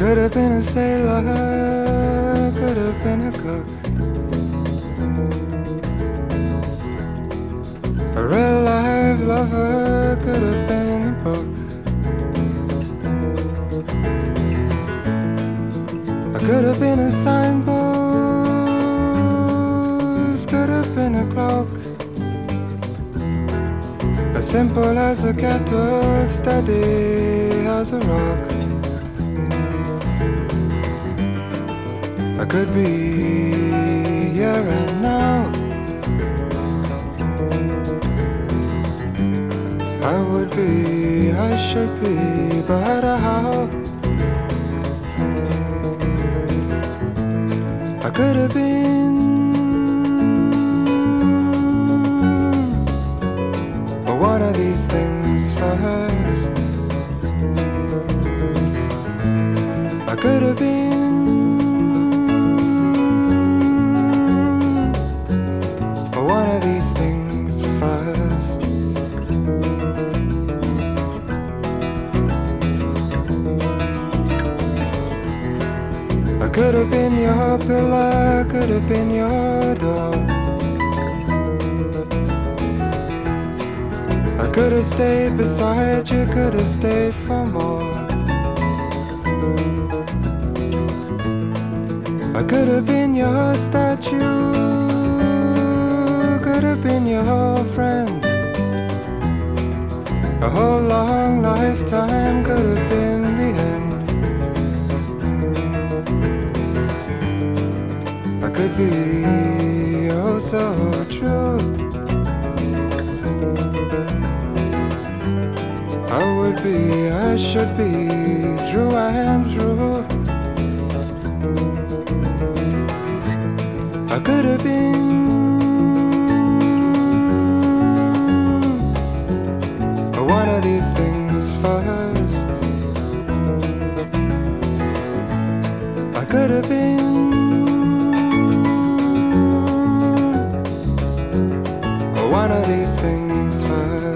could have been a sailor, could have been a cook, a real life lover, could have been a book. I could have been a signpost, could have been a clock, as simple as a kettle, steady as a rock. I could be here and now. I would be, I should be, but how? I could have been, but one of these things first. I could have been, but one of these things first. I could have been your pillar, could have been your door. I could have stayed beside you, could have stayed for more. I could have been your statue, could have been your friend. A whole long lifetime could have been the end. I could be oh so true. I would be, I should be, through and through. I could have been, one of these things first. I could have been, one of these things first.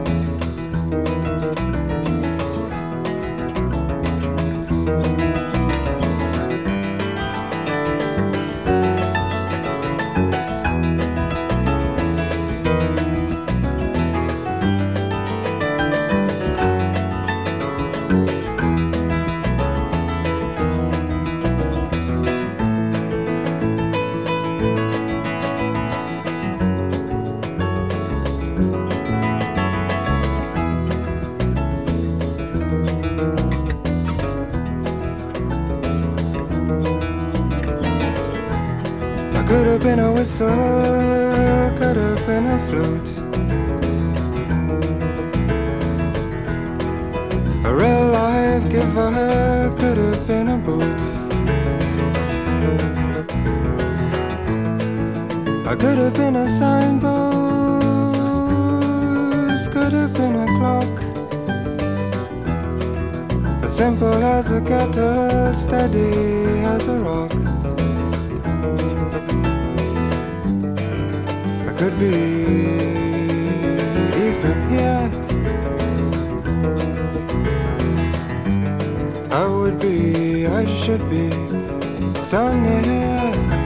Could have been a whistle, could have been a flute, a real life giver, could have been a boot. I could have been a signpost, could have been a clock, as simple as a kettle, steady as a rock. Could be even here. I would be, I should be so near.